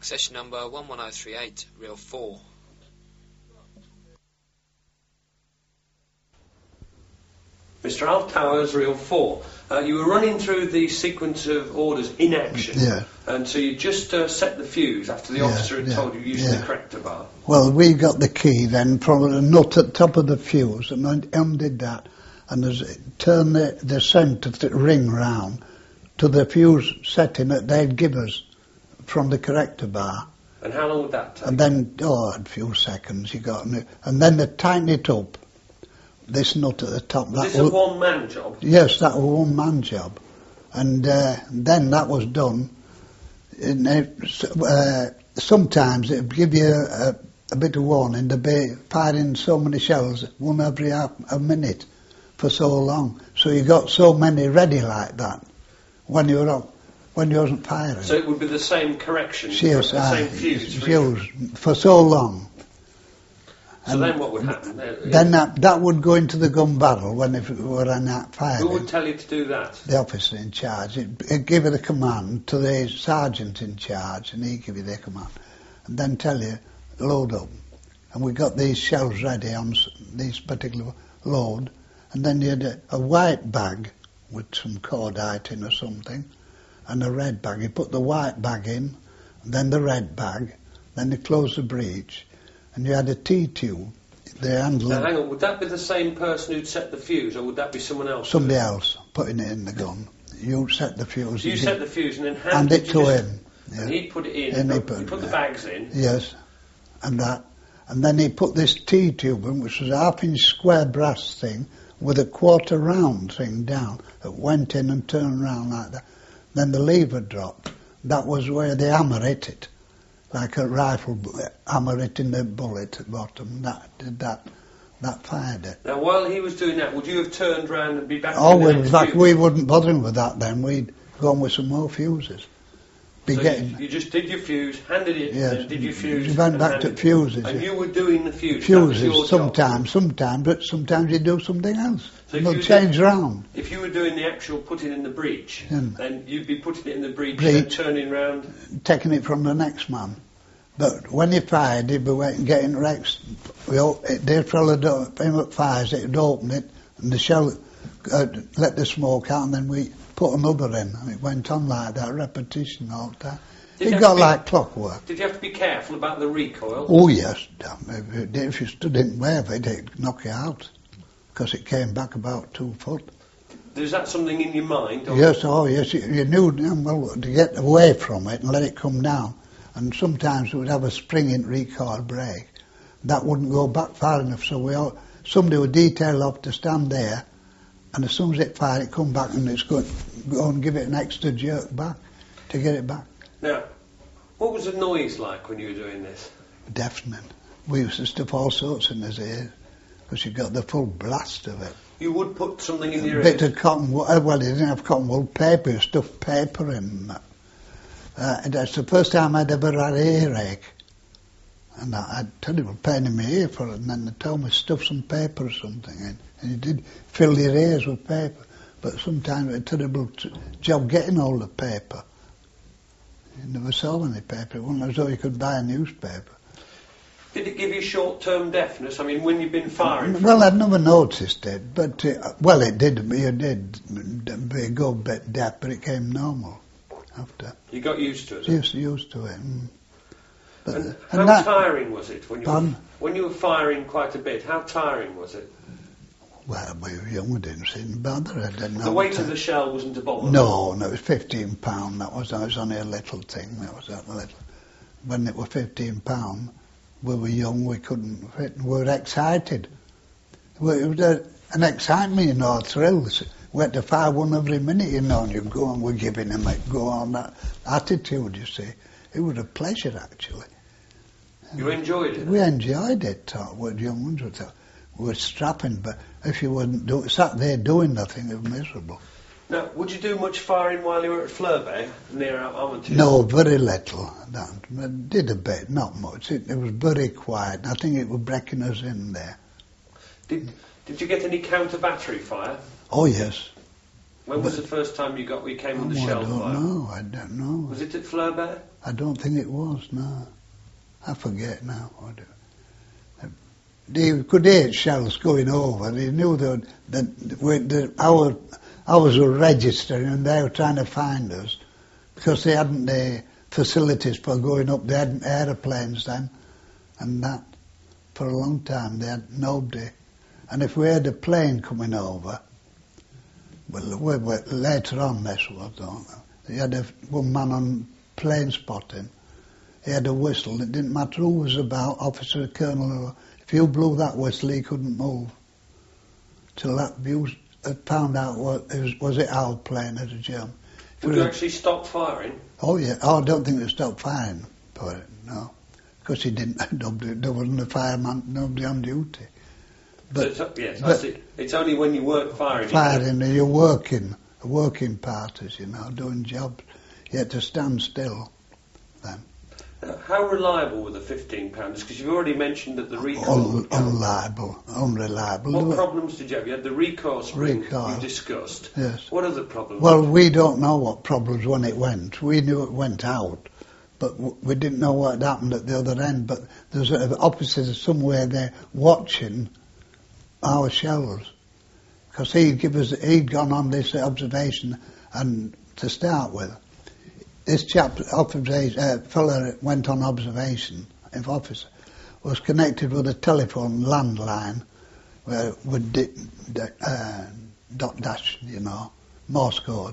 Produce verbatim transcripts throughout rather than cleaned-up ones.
Session number one one oh three eight, reel four. Mister Alf Towers, reel four. Uh, you were running through the sequence of orders in action. Yeah. And so you just uh, set the fuse after the Yeah, officer had yeah, told you using yeah. the corrector bar. Well, we got the key then from the nut at the top of the fuse and I undid that and there's- turned the, the centre th- ring round to the fuse setting that they'd give us from the corrector bar. And how long would that take? And then, oh, a few seconds you got, and and then they tighten it up. This nut at the top. was that this a was- one-man job? Yes, that was a one-man job. And uh, then that was done. And it, uh, sometimes it'd give you a, a bit of warning to be firing so many shells, one every half a minute, for so long. So you got so many ready like that when you were up, when you wasn't firing. So it would be the same correction, Yes, the aye, same fuse? for- fuse for so long. So And then what would happen? Uh, Then that, that would go into the gun barrel when it were on that fire. Who would tell you to do that? The officer in charge. It, it give you the command to the sergeant in charge, and he give you the command, and then tell you load up. And we got these shells ready on s- these particular load, and then you had a, a white bag with some cordite in or something, and a red bag. You put the white bag in, and then the red bag, then you close the breech, and you had a T-tube. The handle. Now hang on, would that be the same person who'd set the fuse, or would that be someone else? Somebody else putting it in the gun. You set the fuse. So you and set he- the fuse and then hand, hand it you to just- him. Yeah. And he'd put it in, And he put, put- you put the yeah. bags in. Yes, and that, and then he put this T-tube in, which was a half-inch square brass thing with a quarter round thing down that went in and turned round like that. Then the lever dropped. That was where the hammer hit it, like a rifle bu- hammer hitting the bullet at the bottom. That did that. That fired it. Now while he was doing that, would you have turned round and be back Oh, in the well, in next fact, fuse? we wouldn't bother him with that then. We'd go on with some more fuses. Be So getting. you, you just did your fuse, handed it, Yes. and did your fuse. You went and back to handed- fuses, And yeah. you were doing the fuse. that was your Fuses, job. sometimes, sometimes, but sometimes you do something else. So if They'll you change round. If you were doing the actual putting in the breech, Mm. then you'd be putting it in the breech, Breech. and turning round. Taking it from the next man. But when he fired, he'd be waiting, getting Rex. We all, it, the fella do- him that fires it, would open it, and the shell uh, let the smoke out, and then we put another in. And it went on like that, repetition all the time. Did It you got have to be- like clockwork. Did you have to be careful about the recoil? Oh yes, damn, if, it- if you stood in way of it, it'd knock you out. Because it came back about two foot. Is that something in your mind? Or Yes, oh yes, you, you knew damn well to get away from it and let it come down. And sometimes we would have a springing recoil brake. That wouldn't go back far enough, so we all, somebody would detail off to stand there, and as soon as it fired, it come back and it's going go and give it an extra jerk back to get it back. Now, what was the noise like when you were doing this? Deafening. We used to stuff all sorts in his ears because you got the full blast of it. You would put something in your A bit ears. of cotton wool, uh, well, he didn't have cotton wool paper, he stuffed paper in that. Uh, and that's the first time I'd ever had an earache. And I had terrible pain in my ear for it, and then they told me stuff some paper or something in. And you did fill your ears with paper, but sometimes it was a terrible t- job getting all the paper. You never saw any paper, it wasn't as though you could buy a newspaper. Did it give you short-term deafness? I mean, when you've been firing. Well, I'd never noticed it, but, uh, well, it did, you did be a good bit deaf, but it came normal after. You got used to it. Used, used to it. Mm. But, And and how that, tiring was it when you were, Pardon? when you were firing quite a bit? How tiring was it? well, we were young, we didn't seem bother. I didn't know The weight what of to- the shell wasn't a bother. No, no, it was fifteen pound. That was, that was only a little thing. That was that little. When it was fifteen pound, we were young. We couldn't fit. We were excited. We, it was a, an excitement, you know, thrills. We had to fire one every minute, you know, and you go on. We're giving him a go on that attitude. You see, it was a pleasure actually. You enjoyed it? We enjoyed it. Uh, we were young ones. We thought we were strapping, but if you weren't do, sat there doing nothing, it was miserable. Now, would you do much firing while you were at Fleurbay, near Armitage? No, very little. That I did a bit, not much. It, it was very quiet. I think it was breaking us in there. Did Did you get any counter battery fire? Oh yes, When was the first time you got we came under oh, shell I don't fire? know, I don't know. Was it at Fleurbaix? I don't think it was, no. I forget now. I do. They could hear shells going over. They knew that, that, we, that our, ours were registering and they were trying to find us because they hadn't the facilities for going up. They hadn't aeroplanes then and that. For a long time they had nobody. And if we had a plane coming over, well, we, we, later on this was, don't they? He had a, one man on plane spotting. He had a whistle. It didn't matter who was about, officer, colonel, or if you blew that whistle, he couldn't move. Till that view had found out what it was, was it our plane or the German. Would you actually stop firing? Oh yeah. Oh, I don't think they stopped firing for it. No, because he didn't. Nobody, there wasn't a fireman. Nobody on duty. But, so it's, yes, but it. It's only when you weren't firing. Firing, you you're working, working parties, you know, doing jobs. You had to stand still then. Uh, how reliable were the fifteen pounders? Because you've already mentioned that the recoil... Un, unreliable, unreliable. What were, problems did you have? You had the recoil spring recoil. you discussed. Yes. What other problems? Well, we don't know what problems when it went. We knew it went out, but w- we didn't know what had happened at the other end. But there's an officer somewhere there watching our shells, because he'd give us, he'd gone on this observation, and to start with, this chap, observation, uh, fella went on observation, if officer, was connected with a telephone landline, where with di- di- uh, dot dash, you know, Morse code,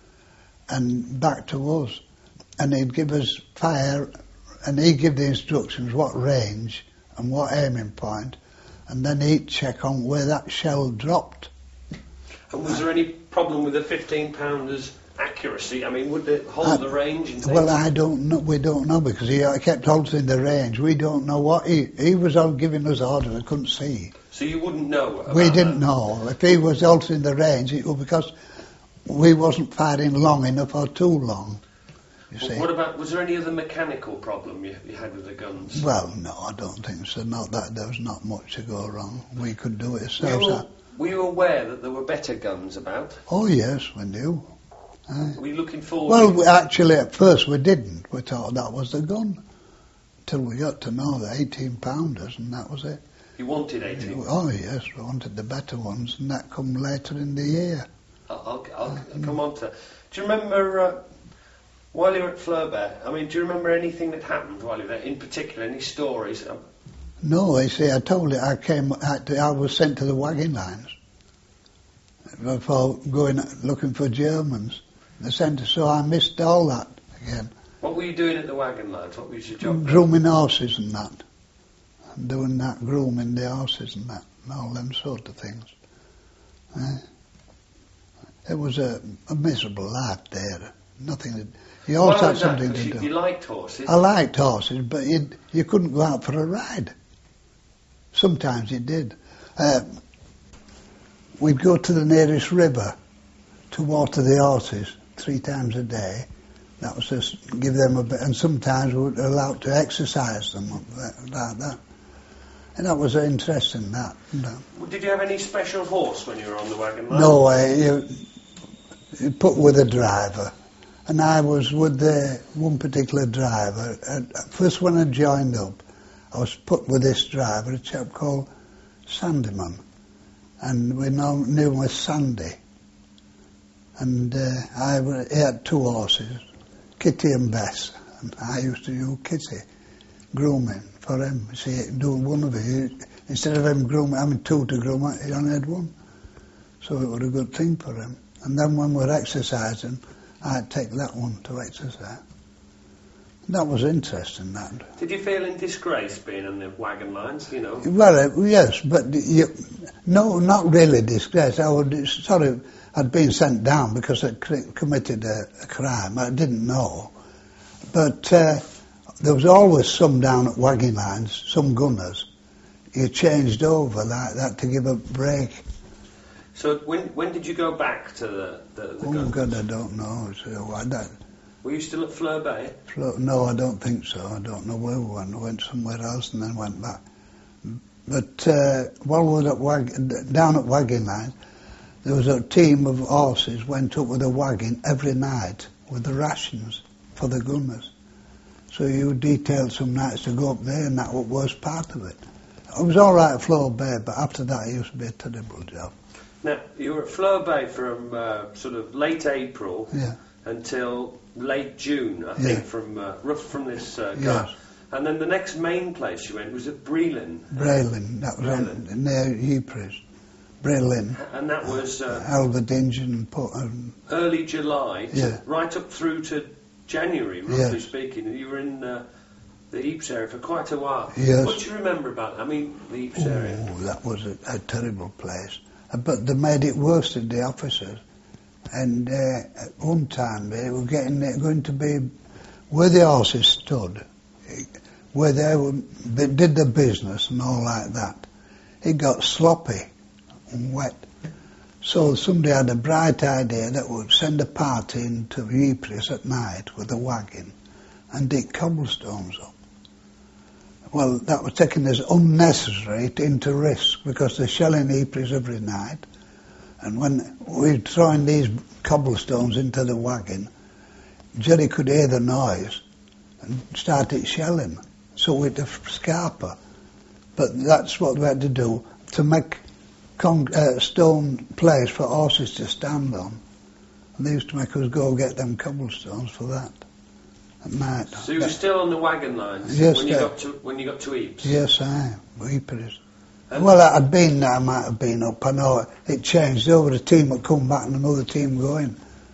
and back to us, and he'd give us fire, and he'd give the instructions what range and what aiming point, and then he'd check on where that shell dropped. And was there any problem with the fifteen pounders accuracy? I mean, would it hold I, the range? And well, I don't know. We don't know because he uh, kept altering the range. We don't know what he he was all giving us orders. I couldn't see. So you wouldn't know. About We didn't that. know if he was altering the range. It was because we wasn't firing long enough or too long. You Well, see. what about? Was there any other mechanical problem you, you had with the guns? Well, no, I don't think so. Not that there was not much to go wrong. We could do it Were ourselves. you, were you aware that there were better guns about? Oh yes, we knew. Aye. Were you looking forward? Well, we, actually, at first we didn't. We thought that was the gun. Till we got to know the eighteen pounders, and that was it. You wanted eighteen? Oh, yes, we wanted the better ones, and that come later in the year. I'll, I'll, I'll come on to that. Do you remember, uh, while you were at Fleurbaix, I mean, do you remember anything that happened while you were there? In particular, any stories? Um, No, I see, I told you, I came, I, I was sent to the wagon lines for going, looking for Germans. They sent us, so I missed all that again. what were you doing at the wagon lines? What was your job? Grooming horses and that. And doing that, grooming the horses and that, and all them sort of things. Eh? It was a, a miserable life there. Nothing. To, you always Why had was that? something 'Cause to you, do. you liked horses? I liked horses, but you you couldn't go out for a ride. Sometimes you did. Uh, we'd go to the nearest river to water the horses three times a day. That was just give them a bit, and sometimes we were allowed to exercise them like that. And that was interesting. That. No, Did you have any special horse when you were on the wagon line? no uh, you, you put with a driver. And I was with the one particular driver. And first when I joined up, I was put with this driver, a chap called Sandyman. And we know, knew him as Sandy. And uh, I, he had two horses, Kitty and Bess. And I used to use Kitty, grooming for him. See, doing one of it. Instead of him grooming, having two to groom, he only had one. So it was a good thing for him. And then when we were exercising, I'd take that one to exercise. That was interesting, that. Did you feel in disgrace being on the wagon lines, you know? Well, uh, yes, but you, no, not really disgrace. I would sort of, I'd been sent down because I'd cr- committed a, a crime. I didn't know. But uh, there was always some down at wagon lines, some gunners. You changed over like that to give a break. So when when did you go back to the, the, the Oh, guns? God, I don't know. So I don't, Were you still at Fleurbaix? no, I don't think so. I don't know where we went. We went somewhere else and then went back. But uh, while we were at Wag- down at wagon lines, there was a team of horses went up with a wagon every night with the rations for the gunners. So you detailed some nights to go up there, and that was part of it. It was all right at Fleur Bay, but after that it used to be a terrible job. Now, you were at Fleur Bay from uh, sort of late April Yeah. until late June, I Yeah. think, from uh, rough from this uh, guy. Yes. And then the next main place you went was at Brelan. Braylin, that was on, near Ypres. Braylin, And that was uh, Alberdinge and put, um, early July, to, Yeah. right up through to January, roughly Yes. speaking. You were in uh, the Ypres area for quite a while. Yes. What do you remember about that? I mean, the Ypres area. oh, that was a, a terrible place. Uh, But they made it worse than the officers. And uh, at one time they were getting it going to be where the horses stood, eh, where they, were, they did the business and all like that. It got sloppy and wet. So somebody had a bright idea that would send a party into Ypres at night with a wagon and dig cobblestones up. Well, that was taken as unnecessary to, into risk because they're shelling Ypres every night. And when we were throwing these cobblestones into the wagon, Jerry could hear the noise and started shelling. So we had to scarper. But that's what we had to do to make con- uh, stone place for horses to stand on. And they used to make us go get them cobblestones for that at night. So you were still on the wagon lines Yes, when you sir. got to when you got to Ypres. Yes, I am. Ypres. And- Well, I'd been there, I might have been up. I know it changed. There was a team that come back and another team going.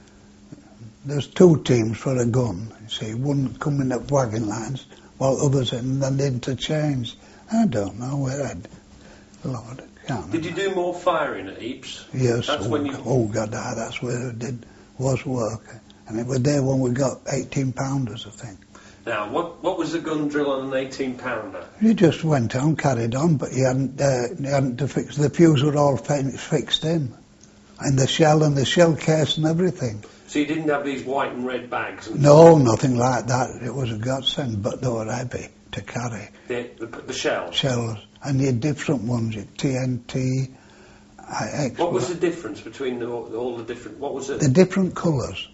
There's two teams for a gun, you see. One coming up wagon lines while others and then they interchanged. I don't know where I'd... Lord, I can't Did you do more firing at Ypres? Yes, That's oh, when you- oh God, ah, that's where it did, was work. And it was there when we got eighteen pounders, I think. Now, what what was the gun drill on an eighteen pounder? You just went on, carried on, but you hadn't, uh, you hadn't to fix, the fuse were all fi- fixed in. And the shell and the shell case and everything. So you didn't have these white and red bags? And No, nothing like that. It was a godsend, but they were heavy to carry. The, the, the shells? Shells. And you had different ones, you had T N T, I X. What was the difference between the, all the different... What was it? The different colours.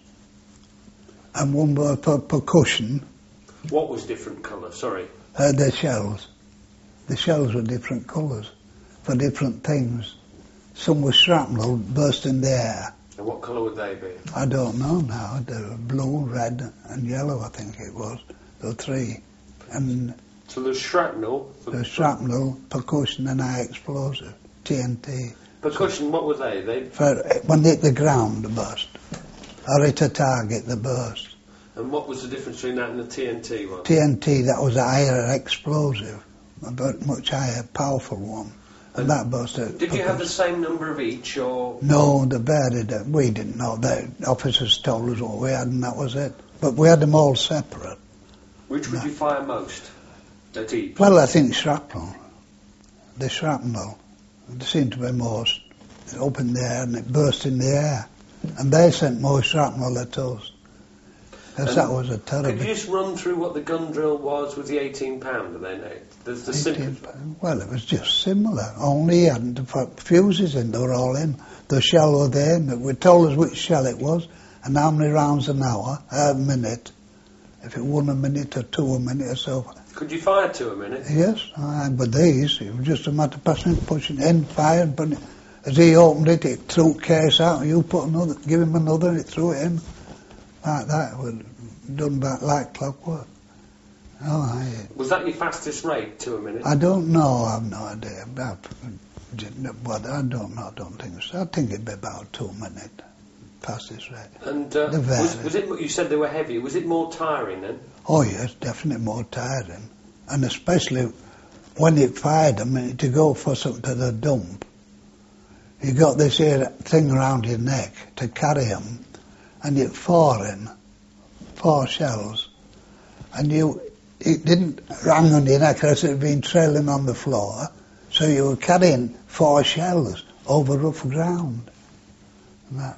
And one were for percussion, What was different colour? Sorry. uh, the shells. The shells were different colours for different things. Some were shrapnel, burst in the air. And what colour would they be? I don't know now. They were blue, red and yellow, I think it was. There were three. And So there's shrapnel. the shrapnel, percussion and high explosive, T N T. Percussion, what were they? They For, when they hit the ground, they burst. Or hit a target, they burst. And what was the difference between that and the T N T one? T N T, that was a higher explosive, a bit much higher, powerful one. And that burst out. Did you have the same number of each, or...? No, the varied it. We didn't know. The officers told us what we had and that was it. But we had them all separate. Which would you fire most at each? Well, I think shrapnel. The shrapnel. There seemed to be most up in the air and it burst in the air. And they sent more shrapnel at us. Because that was a terrible... Could you just run through what the gun drill was with the eighteen pounder then? eh? There's the eighteen simple... pound. Well, it was just similar. Only he hadn't to put fuses in. They were all in. The shell were there. And we told us which shell it was and how many rounds an hour, a minute. If it won a minute or two a minute or so. Could you fire two a minute? Yes, I, but these, it was just a matter of passing, pushing in, fire, but as he opened it, it threw case out, and you put another, give him another, and it threw it in. Like that, it was done back like clockwork. Oh, I, Was that your fastest rate, two a minute? I don't know, I've no idea. I, but I don't know, I don't think so. I think it'd be about two minutes, fastest rate. And uh, The was, varied. was it? You said they were heavy. Was it more tiring then? Oh yes, definitely more tiring. And especially when it fired them, to go for something to the dump, you got this here thing around your neck to carry them, and you're four four shells, and you, it didn't hang on your neck as it had been trailing on the floor, so you were carrying four shells over rough ground. And that,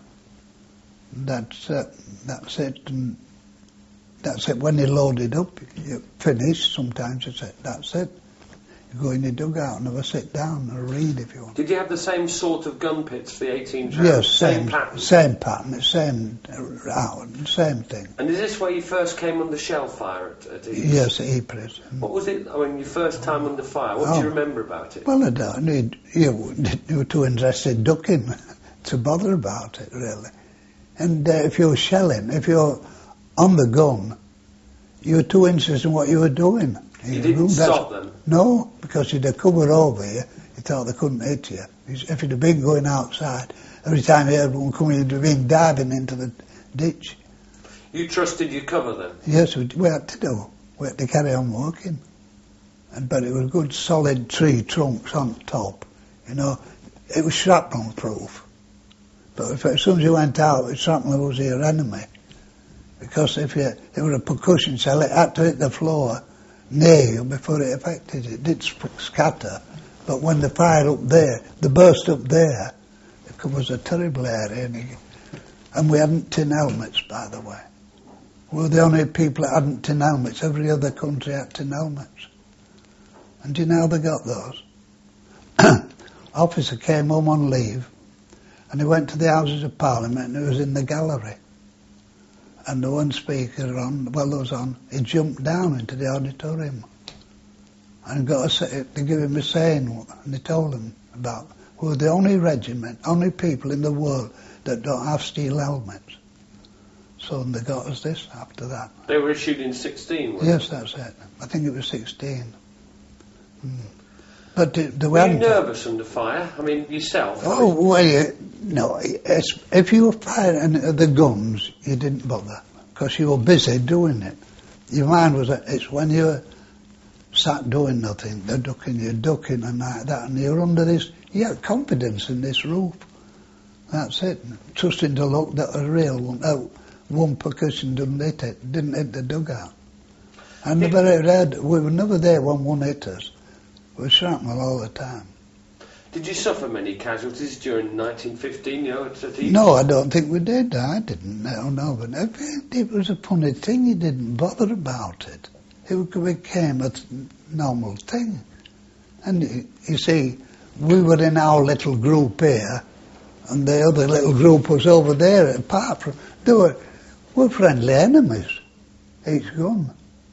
that's, uh, that's it. And that's it. When you load it up, you finish. Sometimes you say, that's it. You go in your dugout and have a sit down and read if you want. Did you have the same sort of gun pits for the eighteen rounds? Yes, same, same pattern. Same pattern, same round, same thing. And is this where you first came under shell fire at, at Ypres? Yes, at Ypres. What was it? I mean, your first time under fire. What oh. do you remember about it? Well, I don't need. You, you were too interested ducking to bother about it, really. And uh, if you were shelling, if you're on the gun, you were too interested in what you were doing. You, you didn't stop them? No, because you'd have covered over you. You thought they couldn't hit you. If you'd have been going outside, every time you heard one coming, you'd have been diving into the ditch. You trusted your cover then? Yes, we, we had to do. We had to carry on working. And, but it was good solid tree trunks on top. You know, it was shrapnel proof. But if, as soon as you went out, shrapnel was your enemy. Because if you, it was a percussion shell, it had to hit the floor near you before it affected you. It did scatter. But when the fire up there, the burst up there, it was a terrible area. And, he, and we hadn't tin helmets, by the way. We were the only people that hadn't tin helmets. Every other country had tin helmets. And do you know how they got those? Officer came home on leave, and he went to the Houses of Parliament, and he was in the gallery. And the one speaker on, well, there was on, he jumped down into the auditorium and got a, to give him a saying, and they told him about, we're the only regiment, only people in the world that don't have steel helmets. So they got us this after that. They were issued in sixteen, weren't Yes, that's it. I think it was sixteen. Mm. But the, the were you nervous under fire? I mean, yourself? Oh, well, you, no. It's, if you were firing the guns, you didn't bother because you were busy doing it. Your mind was, it's when you're sat doing nothing, they're ducking, you're ducking and like that, and you're under this, you had confidence in this roof. That's it. Trusting to luck that a real one, oh, one percussion didn't hit it, didn't hit the dugout. And the very red, we were never there when one hit us. We were shrapnel all the time. Did you suffer many casualties during nineteen fifteen, you know, at Ypres? No, I don't think we did. I didn't. No, no. But it was a funny thing. You didn't bother about it. It became a normal thing. And you, you see, we were in our little group here, and the other little group was over there. Apart from, they were, were friendly enemies. Each gun.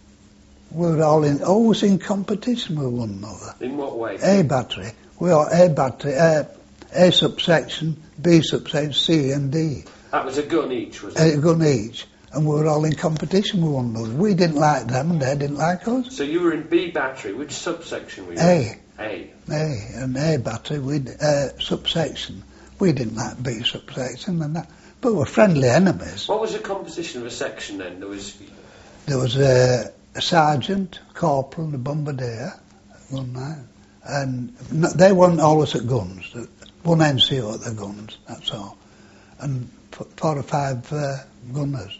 We were all in, always in competition with one another. In what way? A battery. We are A battery, A, A subsection, B subsection, C and D. That was a gun each, was it? A gun each. And we were all in competition with one another. We didn't like them and they didn't like us. So you were in B battery. Which subsection were you A. in? A. A. And A battery, we uh, subsection. We didn't like B subsection and that. But we're friendly enemies. What was the composition of a section then? There was... There was a... a sergeant, corporal and a bombardier one night. And they weren't always at guns. One N C O at the guns, that's all. And four or five uh, gunners.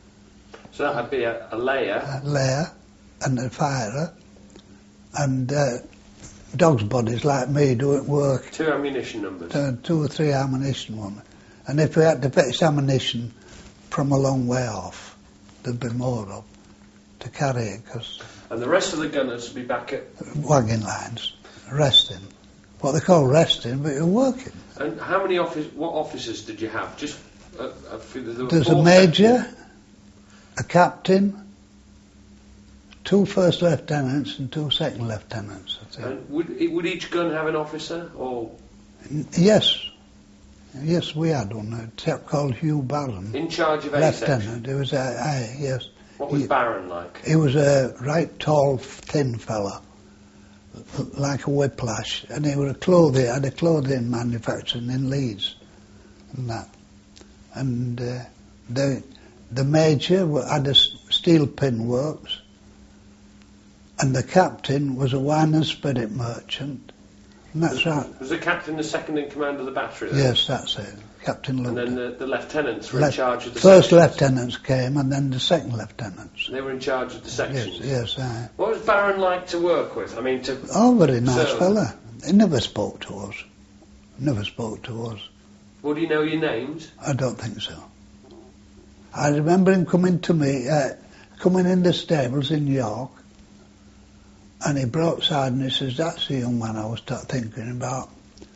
So that would be a, a layer? A layer and a firer. And uh, dogs' bodies like me doing work. Two ammunition numbers? Two, two or three ammunition ones. And if we had to fetch ammunition from a long way off, there'd be more up to carry it, cause and the rest of the gunners would be back at wagon lines, resting. What they call resting, but you're working. And how many office? What officers did you have? Just uh, a few, there there's a major, sections. A captain, two first lieutenants, and two second lieutenants. I think. And would would each gun have an officer, or? Yes, yes, we had one. A chap called Hugh Barron. In charge of A lieutenant. section. It was a, a yes. What was he, Barron like? He was a right tall, thin fella, like a whiplash, and he was a clothing, had a clothing manufacturing in Leeds, and that. And uh, the the major had a steel pin works, and the captain was a wine and spirit merchant, and that's was, right. Was the captain the second in command of the battery then? Yes, that's it. Captain London. And then the, the lieutenants were Le- in charge of the first sections? lieutenants came, and then the second lieutenants. And they were in charge of the sections? Yes, yes. Uh, what was Barron like to work with? I mean, to... Oh, very nice serve? fella. He never spoke to us. Never spoke to us. Would he know your names? I don't think so. I remember him coming to me, uh, coming in the stables in York, And he brought Sergeant and he says, that's the young man I was t- thinking about.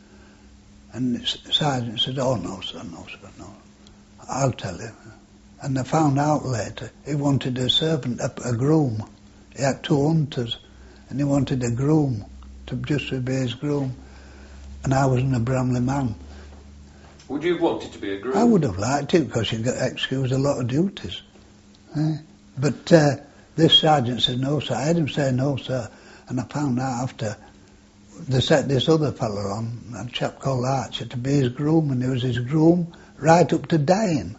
And the Sergeant said, oh no sir, no sir, no. I'll tell you. And I found out later he wanted a servant, a, a groom. He had two hunters and he wanted a groom to just to be his groom. And I wasn't a Bramley man. Would you have wanted to be a groom? I would have liked it because you got excused a lot of duties. Eh? But uh, this sergeant said no sir. I had him say no sir. And I found out after they set this other fellow on, a chap called Archer, to be his groom, and he was his groom right up to dying.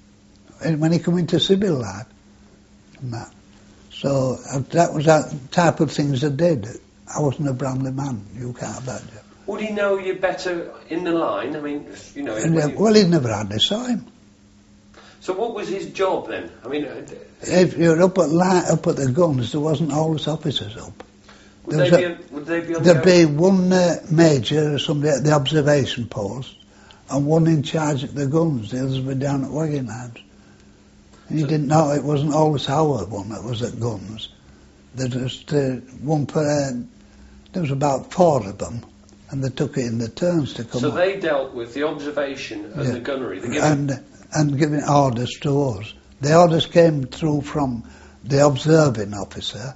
And when he come into civil life. And that. So uh, that was that type of things I did. I wasn't a Bramley man, you can't imagine. Would he know you better in the line? I mean, you know... And, uh, you... Well, he never hardly saw him. So what was his job then? I mean... Uh, if you're up at line, up at the guns, there wasn't always officers up. Would they, a, be, on, would they be on There'd the be one uh, major or somebody at the observation post and one in charge at the guns. The others were down at wagon lines. And he so, didn't know it wasn't always our one that was at guns. There was uh, one per... Uh, there was about four of them. And they took it in the turns to come So up. they dealt with the observation and yeah. the gunnery. The and, and giving orders to us. The orders came through from the observing officer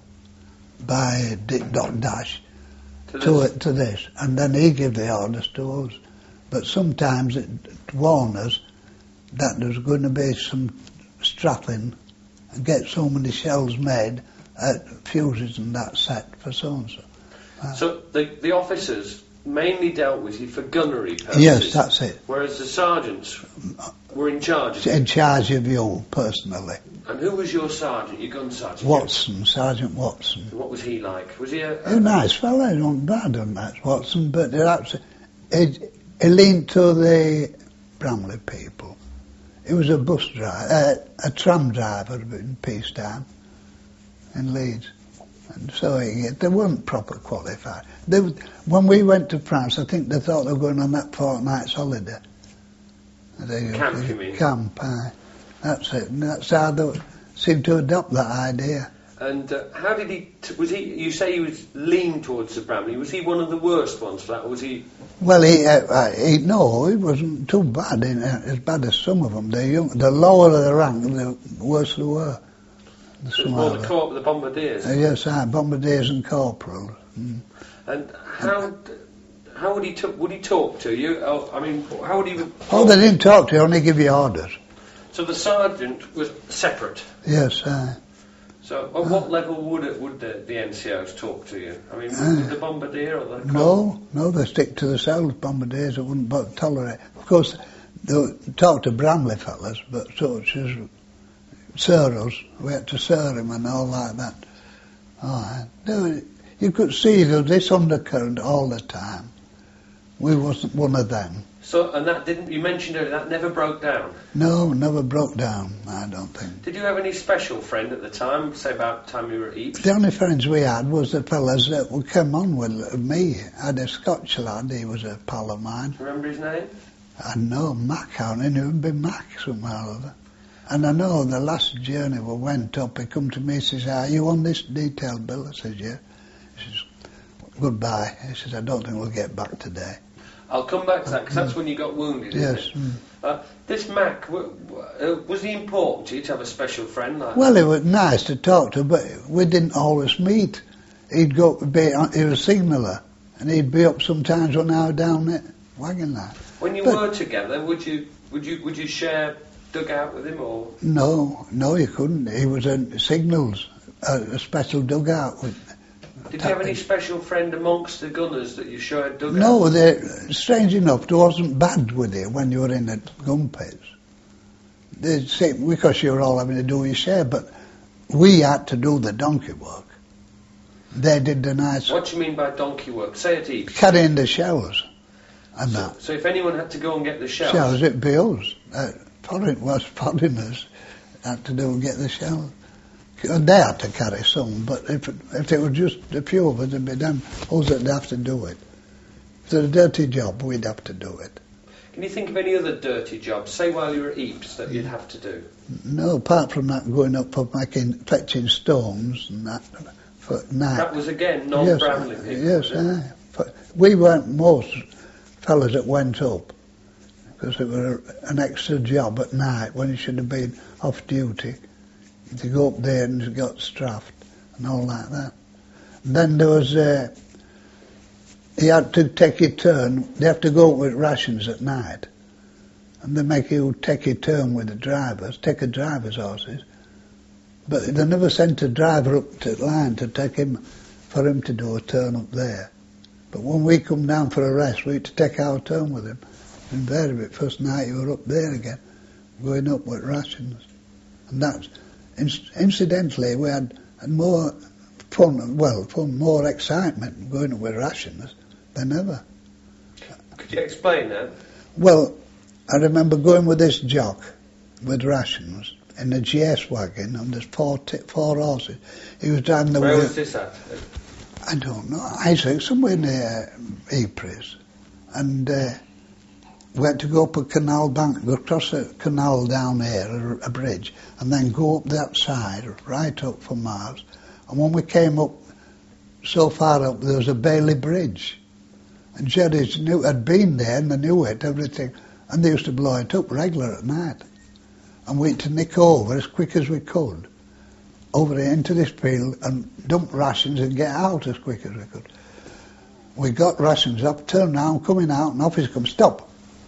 by Dick Dot Dash to, to, it, to this. And then he gave the orders to us. But sometimes it warned us that there was going to be some strapping and get so many shells made at fuses and that set for so-and-so. Uh, so the, the officers mainly dealt with you for gunnery purposes. Yes, that's it. Whereas the sergeants were in charge of you. In charge of you, personally. And who was your sergeant, your gun sergeant? Watson, Sergeant Watson. And what was he like? Was he a... He was a nice fellow, he wasn't bad on that, Watson, but that's, he, he leaned to the Bramley people. He was a bus driver, uh, a tram driver in peacetime in Leeds. And so he, they weren't proper qualified. They, when we went to France, I think they thought they were going on that fortnight's holiday. They, camp, they, you mean? Camp, aye. That's it. And that's how they seemed to adopt that idea. And uh, how did he, t- was he, you say he was lean towards the Bramley, was he one of the worst ones for that, or was he... Well, he, uh, he no, he wasn't too bad, in, uh, as bad as some of them. The, young, the lower the rank, the worse they were. So it was more the corp, the bombardiers? Uh, yes, aye, bombardiers and corporals. Mm. And how... How would he t- would he talk to you? Oh, I mean, how would he? Oh, they didn't talk to you; only give you orders. So the sergeant was separate. Yes. Uh, so, at uh, what level would it would the, the N C Os talk to you? I mean, uh, would the bombardier or the? No, no, they stick to themselves. Bombardiers, they wouldn't but tolerate. Of course, they talk to Bramley fellas, but such as Sir us, we had to Sir him and all like that. Oh, they, you could see there was this undercurrent all the time. We wasn't one of them. So, and that didn't, you mentioned earlier, that never broke down? No, never broke down, I don't think. Did you have any special friend at the time, say about the time you were at Ypres? The only friends we had was the fellas that would come on with me. I had a Scotch lad, he was a pal of mine. Remember his name? I know, Mac, I knew him be Mac somewhere or other. And I know the last journey we went up, he come to me and says, are you on this detail bill? I said, yeah. He says, goodbye. He says, I don't think we'll get back today. I'll come back to that, because that's when you got wounded, isn't yes. it? Mm. Uh, this Mac, w- w- uh, was he important to you to have a special friend like well, that? Well, he was nice to talk to, but we didn't always meet. He'd go be on, he was a signaller, and he'd be up sometimes when I was down at wagon line. When you but, were together, would you would you would you share dugout with him, or? No, no, you couldn't. He was in signals, a, a special dugout with. Did you have any special friend amongst the gunners that you shared dugout? No, they, strange enough, there wasn't bad with you when you were in the gun pits. They'd say, because you were all having to do your share, but we had to do the donkey work. They did the nice... What do you mean by donkey work? Say it each. Carrying the shells and so, that. So if anyone had to go and get the shells... Shells, it'd be us. Uh, foreign, was foreigners had to do and get the shells. They had to carry some, but if it, if it was just a few of us, it'd be them, us that'd have to do it. If it was a dirty job, we'd have to do it. Can you think of any other dirty jobs, say while you were at Ypres, that you'd have to do? No, apart from that, going up for making, fetching stones and that, for night. That was again non-Bramley yes, people. Yes, aye. For, we weren't most fellas that went up because it was an extra job at night when you should have been off duty. To go up there and you got strafed and all like that. And then there was, uh, he had to take your turn. They have to go up with rations at night. And they make you take your turn with the drivers, take a driver's horses. But they never sent a driver up to the line to take him, for him to do a turn up there. But when we come down for a rest, we had to take our turn with him. Invariably, first night you were up there again, going up with rations. And that's, incidentally, we had, had more fun, well, fun, more excitement going up with rations than ever. Could you explain that? Well, I remember going with this jock with rations in a G S wagon, and there's four, t- four horses. He was driving the Where wheel. was this at? I don't know. I think somewhere near Ypres. And uh, we had to go up a canal bank, go across a canal down here, a, a bridge, and then go up that side, right up for miles. And when we came up so far up, there was a Bailey Bridge. And Jerry's knew had been there, and they knew it, everything. And they used to blow it up regular at night. And we had to nick over as quick as we could, over into this field and dump rations and get out as quick as we could. We got rations up, turned round, coming out, and officer comes, stop.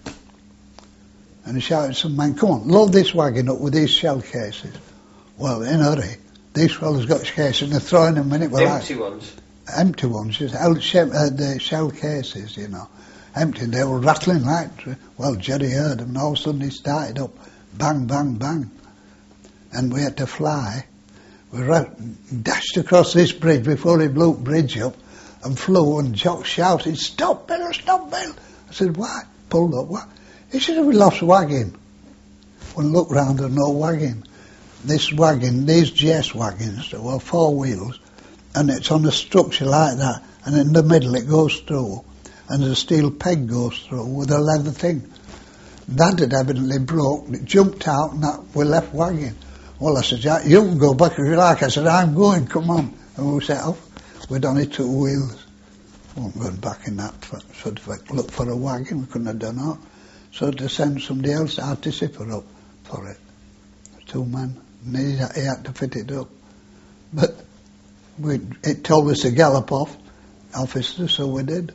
And he shouted to some man, come on, load this wagon up with these shell cases. Well, in a hurry, these fellas got cases and they're throwing them in it. Well, Empty I, ones? Empty ones, just uh, the shell cases, you know. Empty, they were rattling like, well, Jerry heard them, and all of a sudden he started up, bang, bang, bang. And we had to fly. We ra- dashed across this bridge before he blew the bridge up and flew, and Jock shouted, stop, Bill, stop, Bill. I said, why? Pulled up, what? He said, we lost wagon. When I looked round, there was no wagon. This wagon, these G S wagons, there were four wheels, and it's on a structure like that, and in the middle it goes through, and a steel peg goes through with a leather thing. That had evidently broke, it jumped out, and that we left wagon. Well, I said, Jack, you can go back if you like. I said, I'm going, come on. And we set off. We'd only two wheels. We weren't going back in that for, sort of like, look for a wagon. We couldn't have done that. So to send somebody else, Artissiper, up for it. Two men. And he, he had to fit it up. But we, it told us to gallop off, officer, so we did.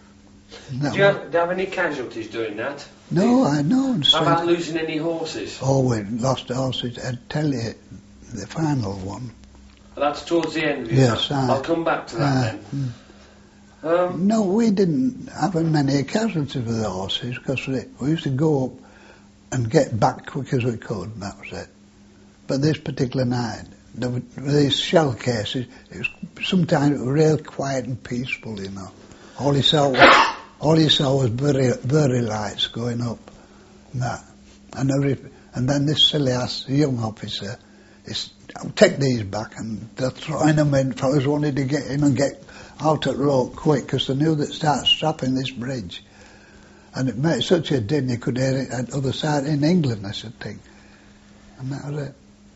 Did you have, did you have any casualties doing that? No, I know. How about losing any horses? Oh, we lost horses. I'd tell you, the final one. Well, that's towards the end of your Yes, time. I, I'll come back to that I, then. Mm. Um, no, we didn't have many casualties with the horses because we, we used to go up and get back quick as we could, and that was it. But this particular night, there were these shell cases. It was sometimes it was real quiet and peaceful, you know. All you saw was all you saw was very, very lights going up, and that, and every, and then this silly ass young officer is, take these back, and they're throwing them in. Fellas wanted to get in and get out at road quick because they knew they'd start strapping this bridge, and it made such a din you could hear it at the other side in England, I should think, and that was it.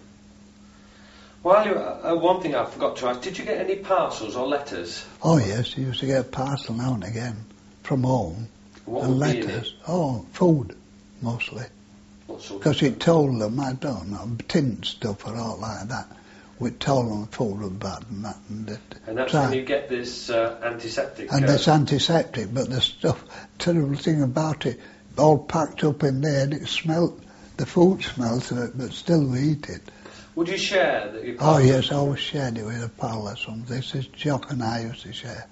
Well, you, uh, one thing I forgot to ask: did you get any parcels or letters? Oh yes, you used to get a parcel now and again from home, What and would be in letters. it? Oh, food mostly. What sort of Because it told them, I don't know, tin stuff or all like that. We told them food was bad and that. And, it, And that's try- when you get this uh, antiseptic. and uh, it's antiseptic, but the stuff, terrible thing about it, all packed up in there, and it smelled, the food smelled to it, but still we eat it. Would you share that? You Oh yes, I always shared it with a pal or something. This is Jock and I used to share.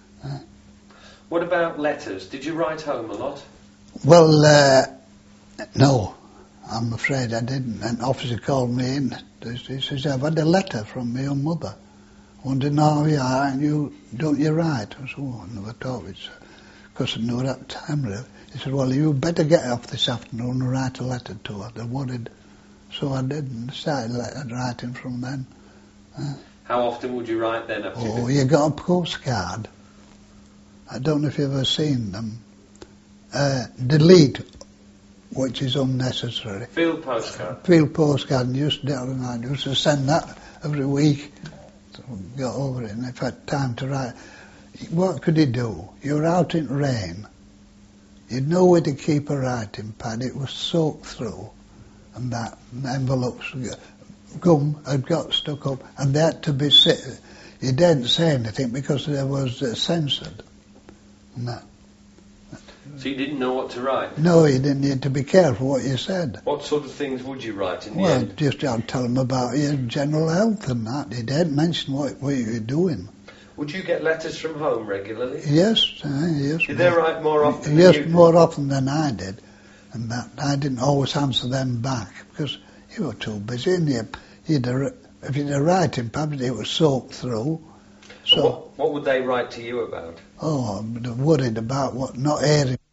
What about letters? Did you write home a lot? Well, uh, no, I'm afraid I didn't. An officer called me in. He says, I've had a letter from your mother. I want to know how you are, and you, don't you write? I said, oh, I never thought it, because I knew that time really. He said, well, you better get off this afternoon and write a letter to her. They're worried. So I did, and started letter writing from then. Uh, How often would you write then? After oh, you you got a postcard. I don't know if you've ever seen them. Uh, delete, which is unnecessary. Field postcard. Field postcard, and used to, I used to send that every week. got over it, and if I had time to write, what could he do? You were out in rain. You'd know where to keep a writing pad. It was soaked through, and that and envelopes, gum had got stuck up, and they had to be sit. You didn't say anything because they was uh, censored. And that. So you didn't know what to write? No, you didn't need to be careful what you said. What sort of things would you write in the Well, end? just I'd tell them about your general health and that. You didn't mention what, what you were doing. Would you get letters from home regularly? Yes, uh, yes. Did they write more often Yes, than you? more often than I did. And that I didn't always answer them back because you were too busy. And you, you'd a, if you'd a writing pad, it was soaked through. So, what, what would they write to you about? oh, I'm worried about what not airing